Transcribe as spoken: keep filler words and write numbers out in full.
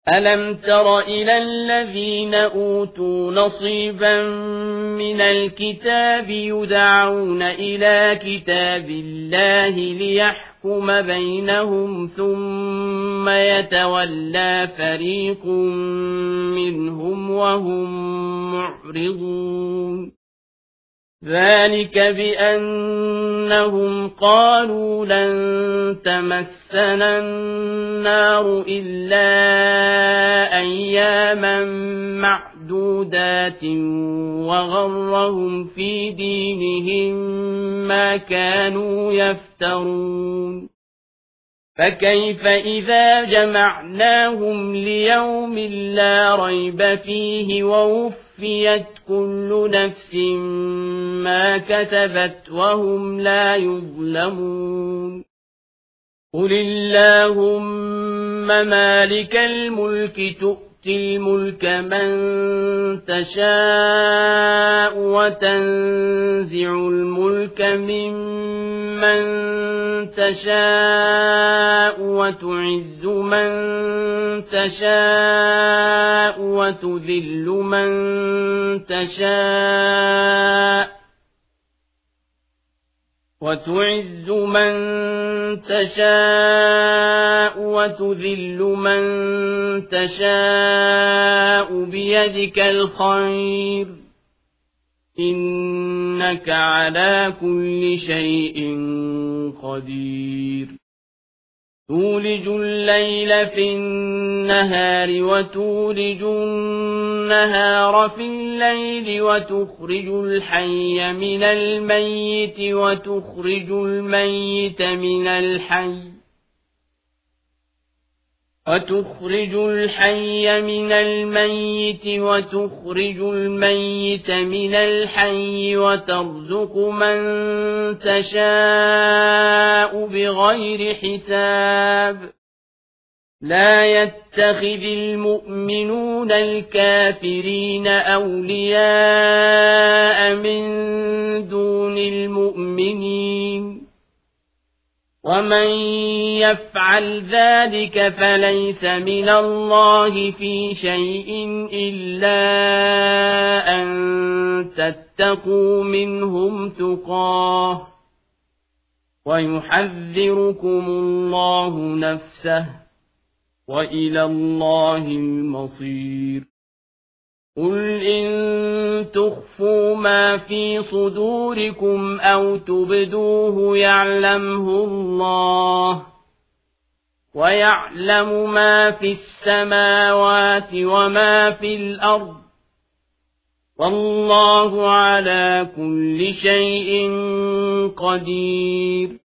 ألم تر إلى الذين أوتوا نصيبا من الكتاب يدعون إلى كتاب الله ليحكم بينهم ثم يتولى فريق منهم وهم معرضون ذلك بأنهم قالوا لن تمسنا النار إلا أياما معدودات وغرهم في دينهم ما كانوا يفترون فكيف إذا جمعناهم ليوم لا ريب فيه ووفيت كل نفس ما كسبت وهم لا يظلمون قل اللهم مالك الملك تؤتي الملك من تشاء وتنزع الملك ممن تشاء وتعز من تشاء وتذل من تشاء وتعز من تشاء وتذل من تشاء بيدك الخير إنك على كل شيء قدير تولج الليل في النهار وتولج النهار في الليل وتخرج الحي من الميت وتخرج الميت من الحي وتخرج الحي من الميت وتخرج الميت من الحي وترزق من تشاء بغير حساب لا يتخذ المؤمنون الكافرين أولياء من دون المؤمنين ومن يفعل ذلك فليس من الله في شيء إلا أن تتقوا منهم تقاه ويحذركم الله نفسه وإلى الله المصير قل إن تخفوا ما في صدوركم أو تبدوه يعلمه الله ويعلم ما في السماوات وما في الأرض والله على كل شيء قدير